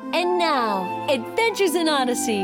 And now, Adventures in Odyssey.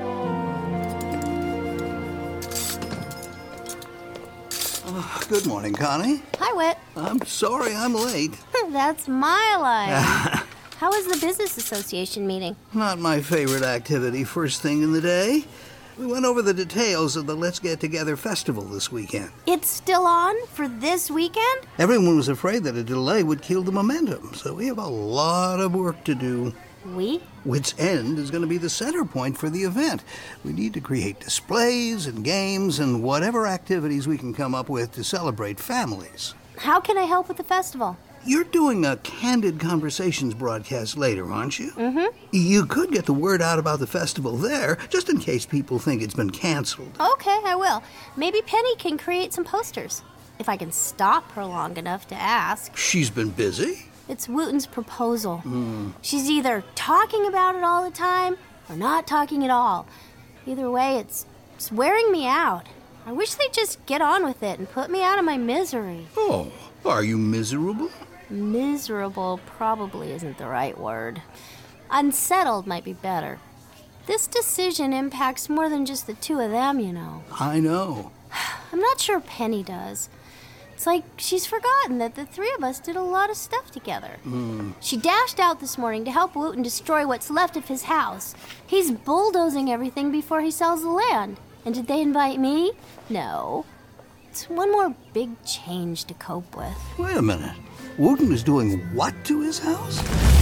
Good morning, Connie. Hi, Whit. I'm sorry I'm late. That's my line. How was the Business Association meeting? Not my favorite activity first thing in the day. We went over the details of the Let's Get Together festival this weekend. It's still on for this weekend? Everyone was afraid that a delay would kill the momentum, so we have a lot of work to do. We? Wits End is going to be the center point for the event. We need to create displays and games and whatever activities we can come up with to celebrate families. How can I help with the festival? You're doing a Candid Conversations broadcast later, aren't you? Mm-hmm. You could get the word out about the festival there, just in case people think it's been canceled. Okay, I will. Maybe Penny can create some posters, if I can stop her long enough to ask. She's been busy. It's Wooten's proposal. She's either talking about it all the time or not talking at all. Either way, it's wearing me out. I wish they'd just get on with it and put me out of my misery. Oh, are you miserable? Miserable probably isn't the right word. Unsettled might be better. This decision impacts more than just the two of them, you know. I know. I'm not sure Penny does. It's like she's forgotten that the three of us did a lot of stuff together. She dashed out this morning to help Wooten destroy what's left of his house. He's bulldozing everything before he sells the land. And did they invite me? No. It's one more big change to cope with. Wait a minute. Wooten is doing what to his house?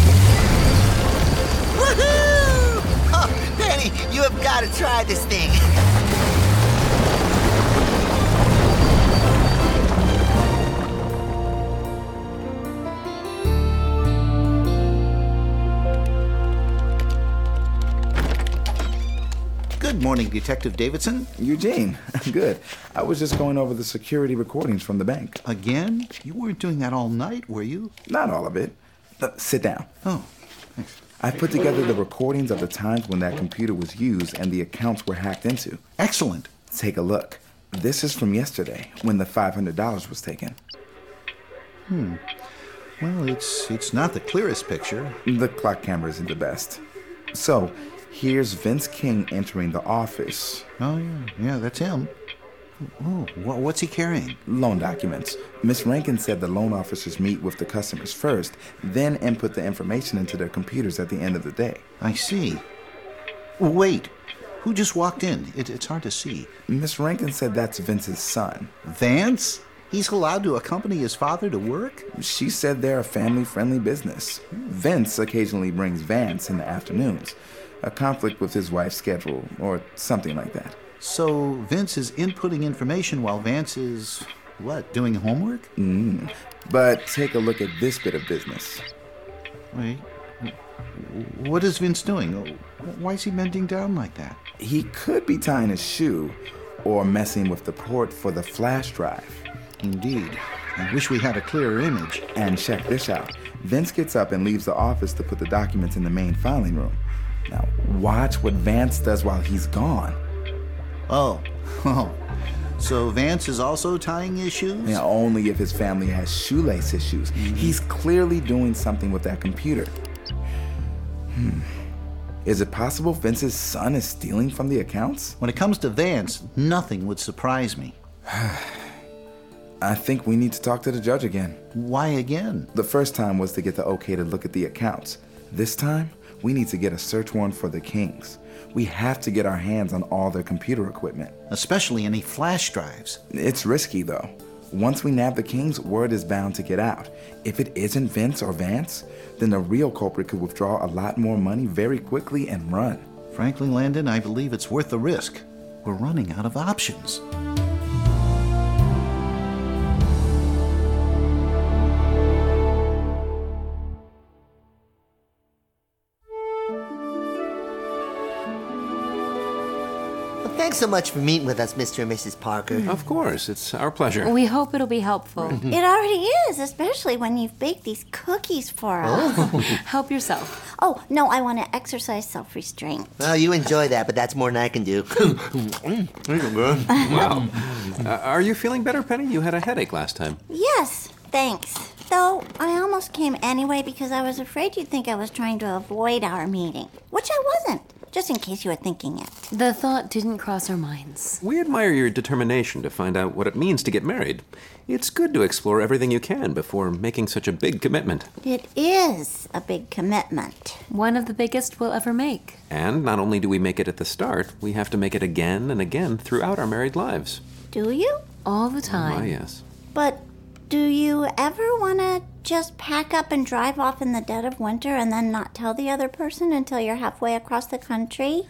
Woohoo! Oh, Penny, you have got to try this thing. Good morning, Detective Davidson. Eugene, good. I was just going over the security recordings from the bank. Again? You weren't doing that all night, were you? Not all of it. Sit down. Oh, thanks. I put together the recordings of the times when that computer was used and the accounts were hacked into. Excellent. Take a look. This is from yesterday, when the $500 was taken. Well, it's not the clearest picture. The clock camera isn't the best. So, here's Vince King entering the office. Oh, yeah, that's him. Oh, what's he carrying? Loan documents. Miss Rankin said the loan officers meet with the customers first, then input the information into their computers at the end of the day. I see. Wait, who just walked in? It's hard to see. Miss Rankin said that's Vince's son. Vance? He's allowed to accompany his father to work? She said they're a family-friendly business. Vince occasionally brings Vance in the afternoons. A conflict with his wife's schedule, or something like that. So Vince is inputting information while Vance is, doing homework? But take a look at this bit of business. Wait, what is Vince doing? Why is he bending down like that? He could be tying his shoe, or messing with the port for the flash drive. Indeed. I wish we had a clearer image. And check this out. Vince gets up and leaves the office to put the documents in the main filing room. Now, watch what Vance does while he's gone. Oh. So Vance is also tying his shoes? Yeah, only if his family has shoelace issues. He's clearly doing something with that computer. Is it possible Vince's son is stealing from the accounts? When it comes to Vance, nothing would surprise me. I think we need to talk to the judge again. Why again? The first time was to get the okay to look at the accounts. This time, we need to get a search warrant for the Kings. We have to get our hands on all their computer equipment. Especially any flash drives. It's risky, though. Once we nab the Kings, word is bound to get out. If it isn't Vince or Vance, then the real culprit could withdraw a lot more money very quickly and run. Frankly, Landon, I believe it's worth the risk. We're running out of options. Thanks so much for meeting with us, Mr. and Mrs. Parker. Of course, it's our pleasure. We hope it'll be helpful. It already is, especially when you've baked these cookies for us. Help yourself. Oh, no, I want to exercise self-restraint. Well, you enjoy that, but that's more than I can do. Wow. Are you feeling better, Penny? You had a headache last time. Yes, thanks. though, I almost came anyway because I was afraid you'd think I was trying to avoid our meeting, which I wasn't, just in case you were thinking it. The thought didn't cross our minds. We admire your determination to find out what it means to get married. It's good to explore everything you can before making such a big commitment. It is a big commitment. One of the biggest we'll ever make. And not only do we make it at the start, we have to make it again and again throughout our married lives. Do you? All the time. Why, yes. But do you ever want to just pack up and drive off in the dead of winter and then not tell the other person until you're halfway across the country?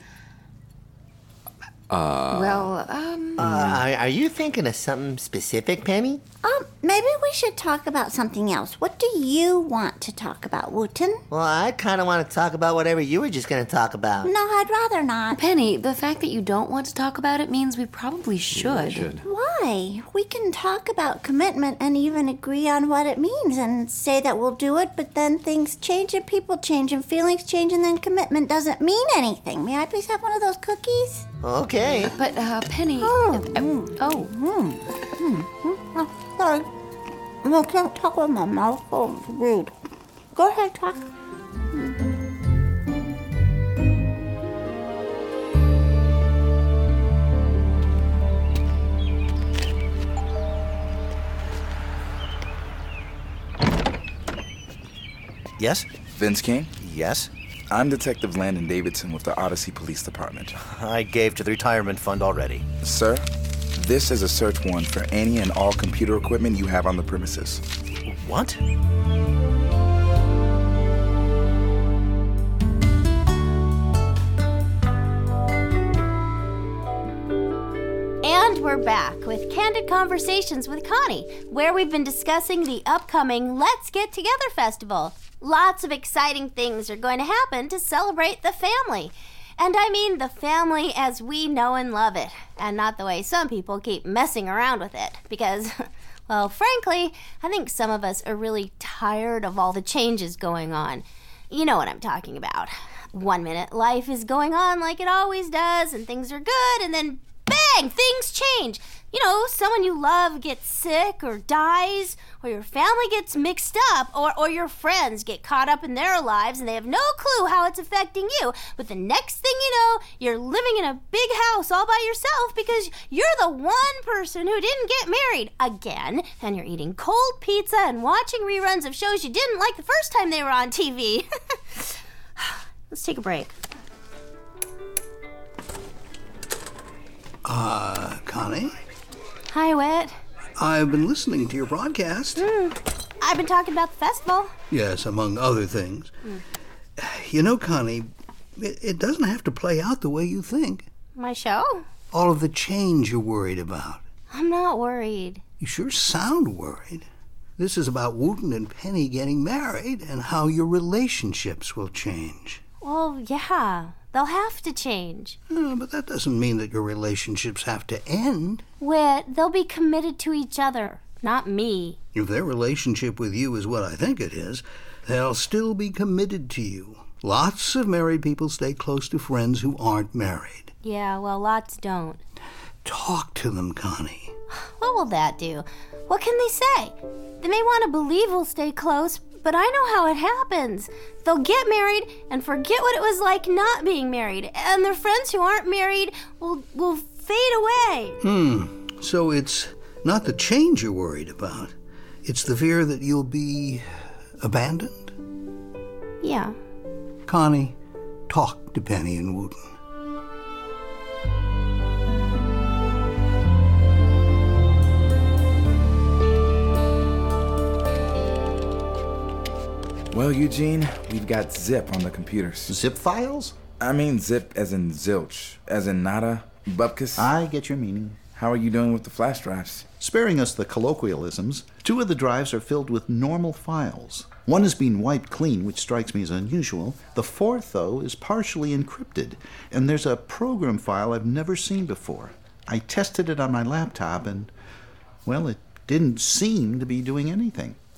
Are you thinking of something specific, Penny? Maybe we should talk about something else. What do you want to talk about, Wooten? Well, I kind of want to talk about whatever you were just going to talk about. No, I'd rather not. Penny, the fact that you don't want to talk about it means we probably should. Why? We can talk about commitment and even agree on what it means and say that we'll do it, but then things change and people change and feelings change and then commitment doesn't mean anything. May I please have one of those cookies? Okay. But, Penny... Sorry. I can't talk with my mouth full. It's rude. Go ahead, talk. Yes? Vince King? Yes? I'm Detective Landon Davidson with the Odyssey Police Department. I gave to the retirement fund already. Sir, this is a search warrant for any and all computer equipment you have on the premises. What? And we're back with Candid Conversations with Connie, where we've been discussing the upcoming Let's Get Together Festival. Lots of exciting things are going to happen to celebrate the family. And I mean the family as we know and love it, and not the way some people keep messing around with it. Because, well, frankly, I think some of us are really tired of all the changes going on. You know what I'm talking about. 1 minute life is going on like it always does, and things are good, and then bang, things change. You know, someone you love gets sick or dies, or your family gets mixed up, or your friends get caught up in their lives and they have no clue how it's affecting you. But the next thing you know, you're living in a big house all by yourself because you're the one person who didn't get married again, and you're eating cold pizza and watching reruns of shows you didn't like the first time they were on TV. Let's take a break. Connie? Hi, Whit. I've been listening to your broadcast. I've been talking about the festival. Yes, among other things. You know, Connie, it doesn't have to play out the way you think. My show? All of the change you're worried about. I'm not worried. You sure sound worried. This is about Wooten and Penny getting married and how your relationships will change. Well, yeah. They'll have to change. But that doesn't mean that your relationships have to end. Whit, they'll be committed to each other, not me. If their relationship with you is what I think it is, they'll still be committed to you. Lots of married people stay close to friends who aren't married. Yeah, well, lots don't. Talk to them, Connie. What will that do? What can they say? They may want to believe we'll stay close, but I know how it happens. They'll get married and forget what it was like not being married, and their friends who aren't married will fade away. So it's not the change you're worried about. It's the fear that you'll be abandoned? Yeah. Connie, talk to Penny and Wooten. Well, Eugene, we've got Zip on the computers. Zip files? I mean Zip as in zilch, as in nada, bupkis. I get your meaning. How are you doing with the flash drives? Sparing us the colloquialisms, 2 of the drives are filled with normal files. One has been wiped clean, which strikes me as unusual. The 4th, though, is partially encrypted, and there's a program file I've never seen before. I tested it on my laptop, and, well, it didn't seem to be doing anything.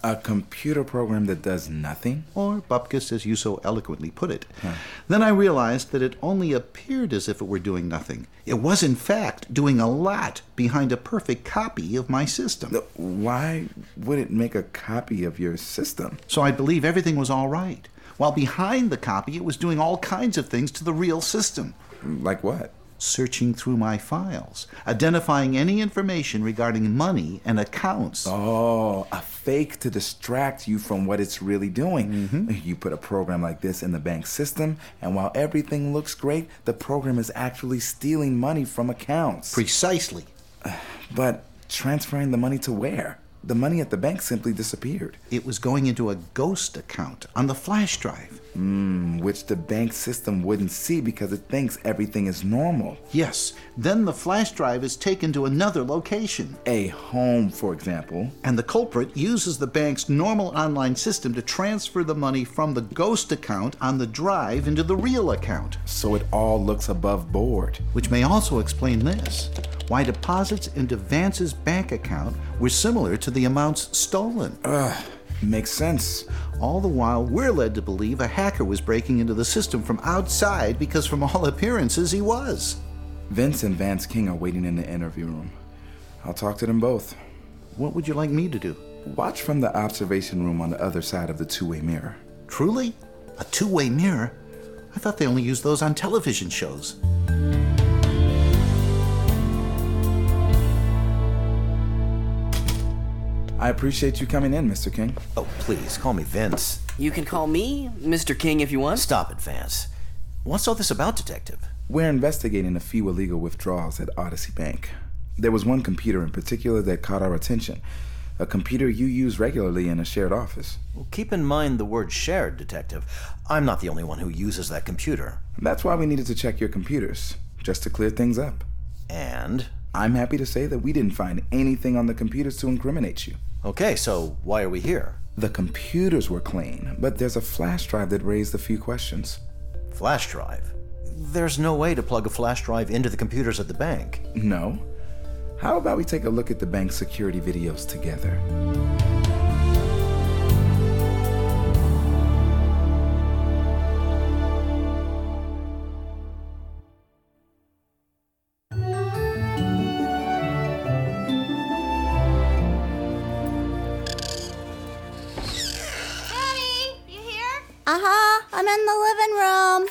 A computer program that does nothing? Or bupkis, as you so eloquently put it. Then I realized that it only appeared as if it were doing nothing. It was, in fact, doing a lot behind a perfect copy of my system. Why would it make a copy of your system? So I believe everything was all right, while behind the copy it was doing all kinds of things to the real system. Like what? Searching through my files, identifying any information regarding money and accounts. Oh, a fake to distract you from what it's really doing. You put a program like this in the bank system, and while everything looks great, the program is actually stealing money from accounts. Precisely. But transferring the money to where? The money at the bank simply disappeared. It was going into a ghost account on the flash drive. Which the bank system wouldn't see because it thinks everything is normal. Yes. Then the flash drive is taken to another location. A home, for example. And the culprit uses the bank's normal online system to transfer the money from the ghost account on the drive into the real account. So it all looks above board. Which may also explain this. Why deposits into Vance's bank account were similar to the amounts stolen. Makes sense. All the while, we're led to believe a hacker was breaking into the system from outside because from all appearances he was. Vince and Vance King are waiting in the interview room. I'll talk to them both. What would you like me to do? Watch from the observation room on the other side of the two-way mirror. Truly? A two-way mirror? I thought they only used those on television shows. I appreciate you coming in, Mr. King. Oh, please, call me Vince. You can call me Mr. King if you want. Stop it, Vance. What's all this about, Detective? We're investigating a few illegal withdrawals at Odyssey Bank. There was one computer in particular that caught our attention. A computer you use regularly in a shared office. Well, keep in mind the word shared, Detective. I'm not the only one who uses that computer. That's why we needed to check your computers, just to clear things up. And? I'm happy to say that we didn't find anything on the computers to incriminate you. Okay, so why are we here? The computers were clean, but there's a flash drive that raised a few questions. Flash drive? There's no way to plug a flash drive into the computers at the bank. No? How about we take a look at the bank's security videos together? I'm in the living room.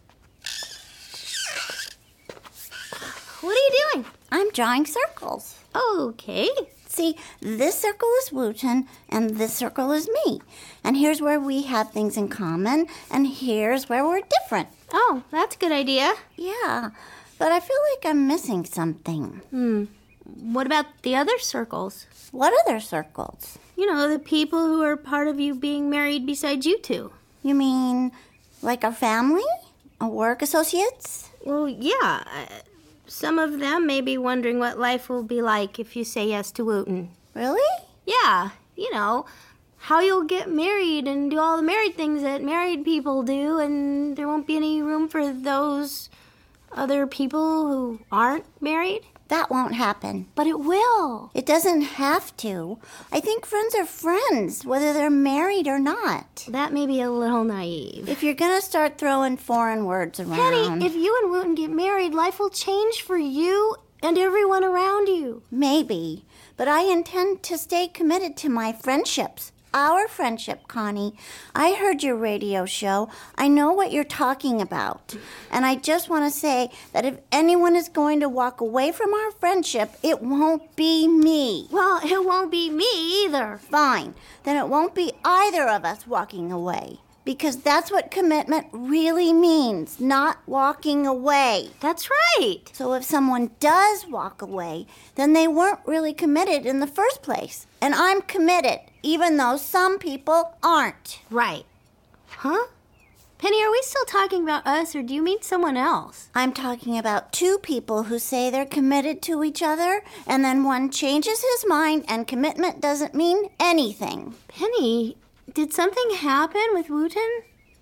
What are you doing? I'm drawing circles. Okay. See, this circle is Wooten, and this circle is me. And here's where we have things in common, and here's where we're different. Oh, that's a good idea. Yeah, but I feel like I'm missing something. What about the other circles? What other circles? You know, the people who are part of you being married besides you two. You mean like our family? Our work associates? Well, yeah. Some of them may be wondering what life will be like if you say yes to Wooten. Really? Yeah. You know, how you'll get married and do all the married things that married people do, and there won't be any room for those other people who aren't married. That won't happen. But it will. It doesn't have to. I think friends are friends, whether they're married or not. That may be a little naive. If you're going to start throwing foreign words around... Penny, if you and Wooten get married, life will change for you and everyone around you. Maybe, but I intend to stay committed to my friendships. Our friendship, Connie. I heard your radio show. I know what you're talking about. And I just want to say that if anyone is going to walk away from our friendship, it won't be me. Well, it won't be me either. Fine. Then it won't be either of us walking away. Because that's what commitment really means, not walking away. That's right. So if someone does walk away, then they weren't really committed in the first place. And I'm committed, even though some people aren't. Right. Huh? Penny, are we still talking about us, or do you mean someone else? I'm talking about two people who say they're committed to each other, and then one changes his mind, and commitment doesn't mean anything. Penny, did something happen with Wooten?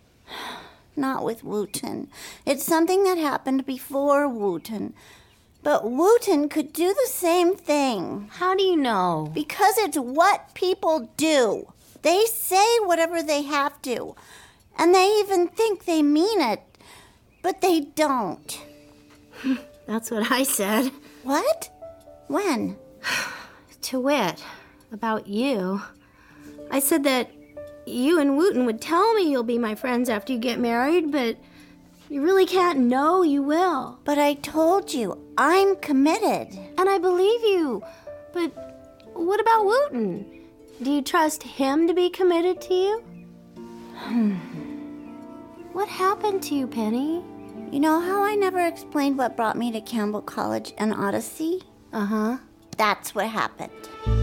Not with Wooten. It's something that happened before Wooten. But Wooten could do the same thing. How do you know? Because it's what people do. They say whatever they have to. And they even think they mean it. But they don't. That's what I said. What? When? To wit, about you. I said that you and Wooten would tell me you'll be my friends after you get married, but you really can't know you will. But I told you, I'm committed. And I believe you. But what about Wooten? Do you trust him to be committed to you? What happened to you, Penny? You know how I never explained what brought me to Campbell College and Odyssey? Uh-huh. That's what happened.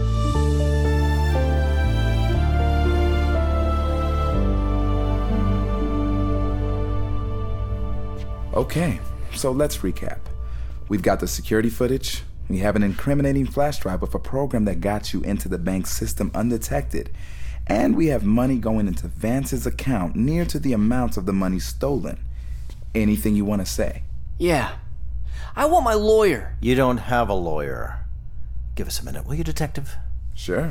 Okay, so let's recap. We've got the security footage. We have an incriminating flash drive with a program that got you into the bank system undetected. And we have money going into Vance's account near to the amounts of the money stolen. Anything you want to say? Yeah. I want my lawyer. You don't have a lawyer. Give us a minute, will you, Detective? Sure.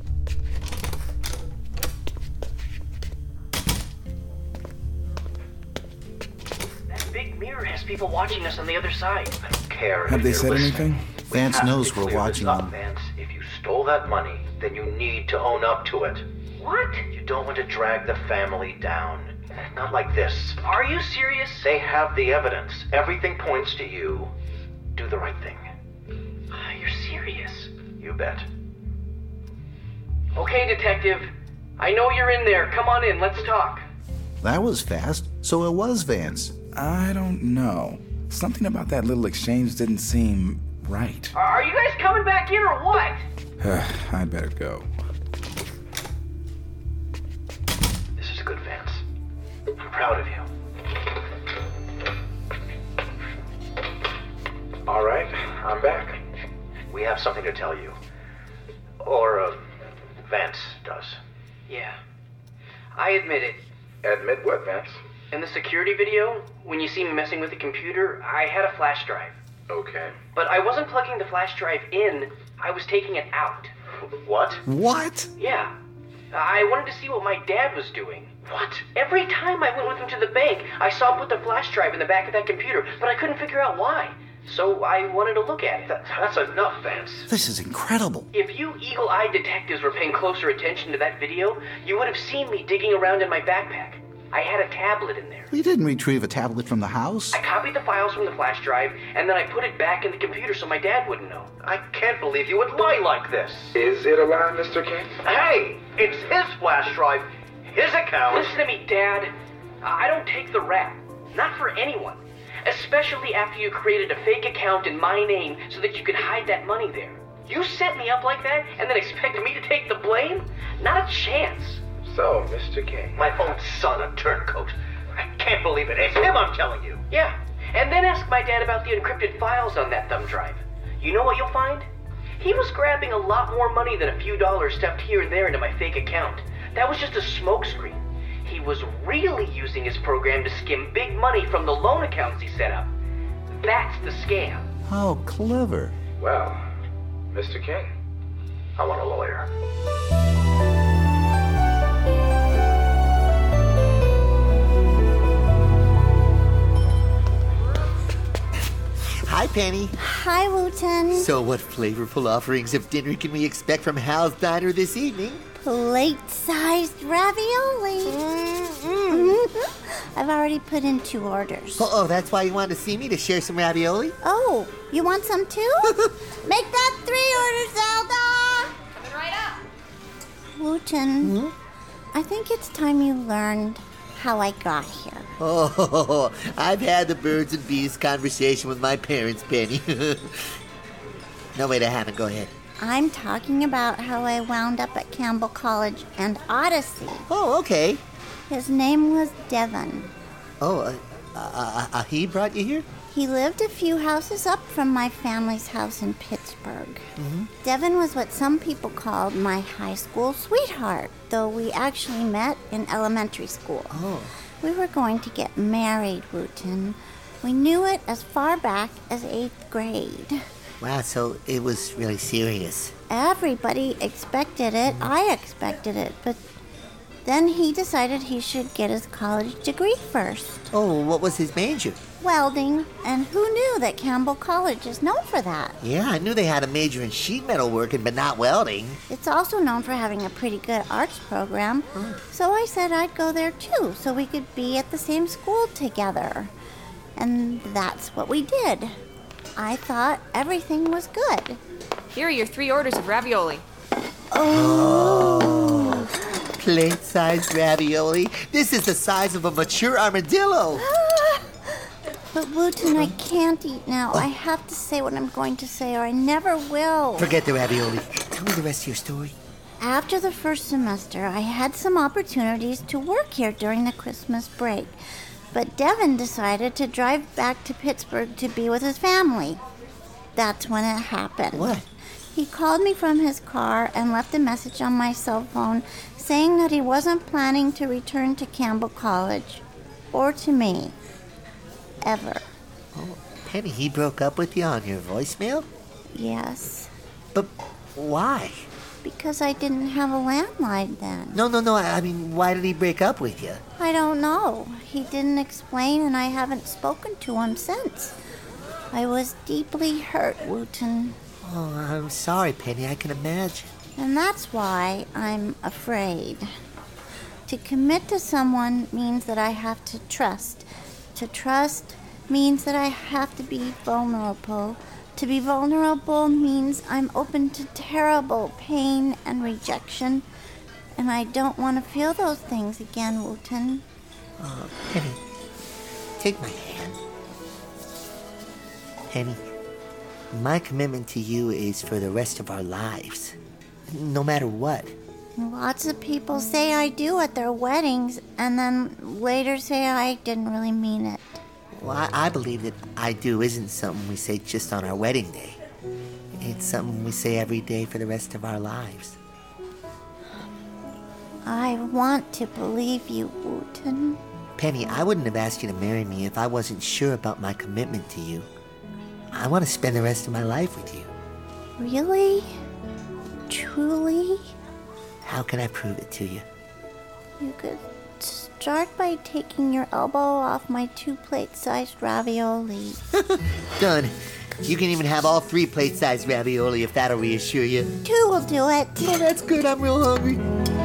That big mirror has people watching us on the other side. I don't care. Have they said anything? Vance knows we're watching them. Vance, if you stole that money, then you need to own up to it. What? You don't want to drag the family down. Not like this. Are you serious? They have the evidence. Everything points to you. Do the right thing. You're serious? You bet. Okay, Detective. I know you're in there. Come on in. Let's talk. That was fast. So it was Vance. I don't know. Something about that little exchange didn't seem right. Are you guys coming back in or what? I better go. This is good, Vance. I'm proud of you. All right, I'm back. We have something to tell you. Or, Vance does. Yeah. I admit it. Admit what, Vance? In the security video, when you see me messing with the computer, I had a flash drive. Okay. But I wasn't plugging the flash drive in, I was taking it out. What? What? Yeah. I wanted to see what my dad was doing. What? Every time I went with him to the bank, I saw him put the flash drive in the back of that computer, but I couldn't figure out why. So I wanted to look at it. That's enough, Vance. This is incredible. If you eagle-eyed detectives were paying closer attention to that video, you would have seen me digging around in my backpack. I had a tablet in there. We didn't retrieve a tablet from the house. I copied the files from the flash drive, and then I put it back in the computer so my dad wouldn't know. I can't believe you would lie like this. Is it a lie, Mr. King? Hey, it's his flash drive, his account. Listen to me, Dad. I don't take the rap. Not for anyone. Especially after you created a fake account in my name so that you could hide that money there. You set me up like that and then expect me to take the blame? Not a chance. So, Mr. King. My own son, a turncoat. I can't believe it. It's him, I'm telling you. Yeah, and then ask my dad about the encrypted files on that thumb drive. You know what you'll find? He was grabbing a lot more money than a few dollars stuffed here and there into my fake account. That was just a smokescreen. He was really using his program to skim big money from the loan accounts he set up. That's the scam. How clever. Well, Mr. King, I want a lawyer. Hi, Penny. Hi, Wooten. So what flavorful offerings of dinner can we expect from Hal's Diner this evening? Plate-sized ravioli. I've already put in 2 orders. Oh, that's why you wanted to see me, to share some ravioli? Oh, you want some too? Make that 3 orders, Zelda! Coming right up. Wooten, I think it's time you learned how I got here. Oh, I've had the birds and bees conversation with my parents, Penny. No, wait, I haven't. Go ahead. I'm talking about how I wound up at Campbell College and Odyssey. Oh, okay. His name was Devon. Oh, he brought you here? He lived a few houses up from my family's house in Pittsburgh. Devon was what some people called my high school sweetheart, though we actually met in elementary school. Oh. We were going to get married, Wooten. We knew it as far back as 8th grade. Wow, so it was really serious. Everybody expected it. I expected it, but Then he decided he should get his college degree first. Oh, what was his major? Welding, and who knew that Campbell College is known for that? Yeah, I knew they had a major in sheet metal working, but not welding. It's also known for having a pretty good arts program. So I said I'd go there too, so we could be at the same school together. And that's what we did. I thought everything was good. Here are your 3 orders of ravioli. Oh, plate-sized ravioli. This is the size of a mature armadillo. But Wooten, I can't eat now. I have to say what I'm going to say, or I never will. Forget the ravioli. Tell me the rest of your story. After the first semester, I had some opportunities to work here during the Christmas break. But Devin decided to drive back to Pittsburgh to be with his family. That's when it happened. What? He called me from his car and left a message on my cell phone saying that he wasn't planning to return to Campbell College. Or to me. Ever. Oh, Penny, he broke up with you on your voicemail? Yes. But why? Because I didn't have a landline then. No. I mean, why did he break up with you? I don't know. He didn't explain, and I haven't spoken to him since. I was deeply hurt, Wooten. Oh, I'm sorry, Penny. I can imagine. And that's why I'm afraid. To commit to someone means that I have to trust. To trust means that I have to be vulnerable. To be vulnerable means I'm open to terrible pain and rejection. And I don't want to feel those things again, Wooten. Oh, Penny, take my hand. Penny, my commitment to you is for the rest of our lives. No matter what. Lots of people say I do at their weddings, and then later say I didn't really mean it. Well, I believe that I do isn't something we say just on our wedding day. It's something we say every day for the rest of our lives. I want to believe you, Wooten. Penny, I wouldn't have asked you to marry me if I wasn't sure about my commitment to you. I want to spend the rest of my life with you. Really? Truly? How can I prove it to you? You could start by taking your elbow off my 2 plate-sized ravioli. Done. You can even have all 3 plate-sized ravioli if that'll reassure you. 2 will do it. Oh, that's good. I'm real hungry.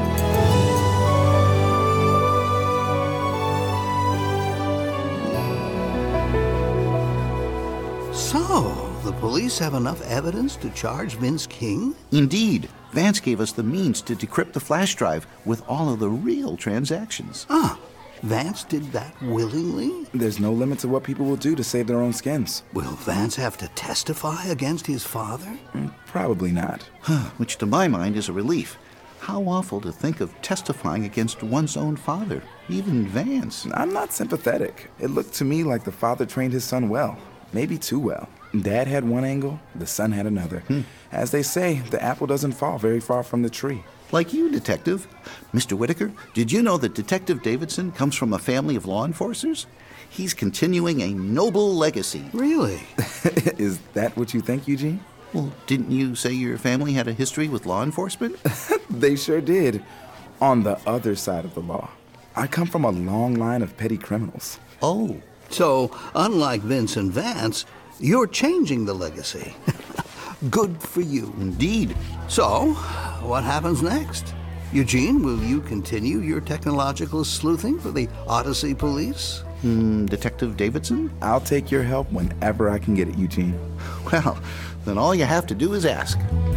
So, the police have enough evidence to charge Vince King? Indeed. Vance gave us the means to decrypt the flash drive with all of the real transactions. Vance did that willingly? There's no limit to what people will do to save their own skins. Will Vance have to testify against his father? Probably not. Which to my mind is a relief. How awful to think of testifying against one's own father, even Vance. I'm not sympathetic. It looked to me like the father trained his son well. Maybe too well. Dad had one angle, the son had another. As they say, the apple doesn't fall very far from the tree. Like you, Detective. Mr. Whitaker, did you know that Detective Davidson comes from a family of law enforcers? He's continuing a noble legacy. Really? Is that what you think, Eugene? Well, didn't you say your family had a history with law enforcement? They sure did. On the other side of the law. I come from a long line of petty criminals. Oh. So, unlike Vince and Vance, you're changing the legacy. Good for you. Indeed. So, what happens next? Eugene, will you continue your technological sleuthing for the Odyssey Police? Detective Davidson? I'll take your help whenever I can get it, Eugene. Well, then all you have to do is ask.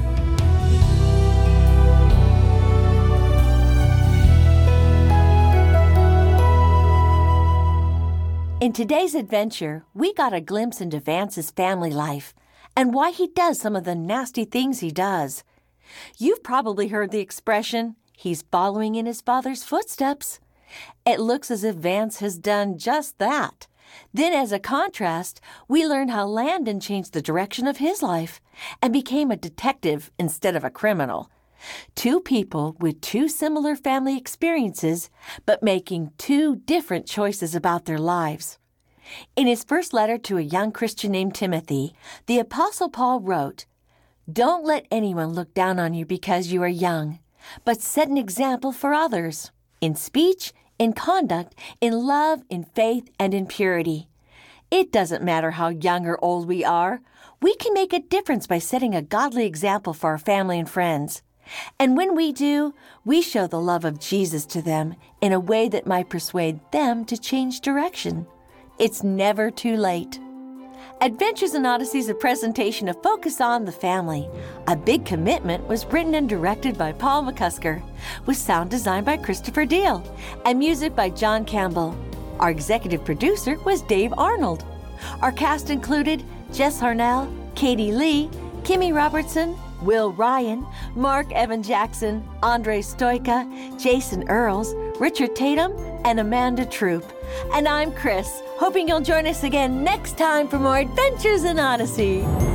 In today's adventure, we got a glimpse into Vance's family life and why he does some of the nasty things he does. You've probably heard the expression, he's following in his father's footsteps. It looks as if Vance has done just that. Then as a contrast, we learn how Landon changed the direction of his life and became a detective instead of a criminal. 2 people with 2 similar family experiences, but making 2 different choices about their lives. In his first letter to a young Christian named Timothy, the Apostle Paul wrote, "Don't let anyone look down on you because you are young, but set an example for others." in speech, in conduct, in love, in faith, and in purity. It doesn't matter how young or old we are. We can make a difference by setting a godly example for our family and friends. And when we do, we show the love of Jesus to them in a way that might persuade them to change direction. It's never too late. Adventures in Odyssey is a presentation of Focus on the Family. A Big Commitment was written and directed by Paul McCusker, with sound design by Christopher Deal, and music by John Campbell. Our executive producer was Dave Arnold. Our cast included Jess Harnell, Katie Lee, Kimmy Robertson, Will Ryan, Mark Evan Jackson, Andre Stoika, Jason Earls, Richard Tatum, and Amanda Troop. And I'm Chris, hoping you'll join us again next time for more Adventures in Odyssey.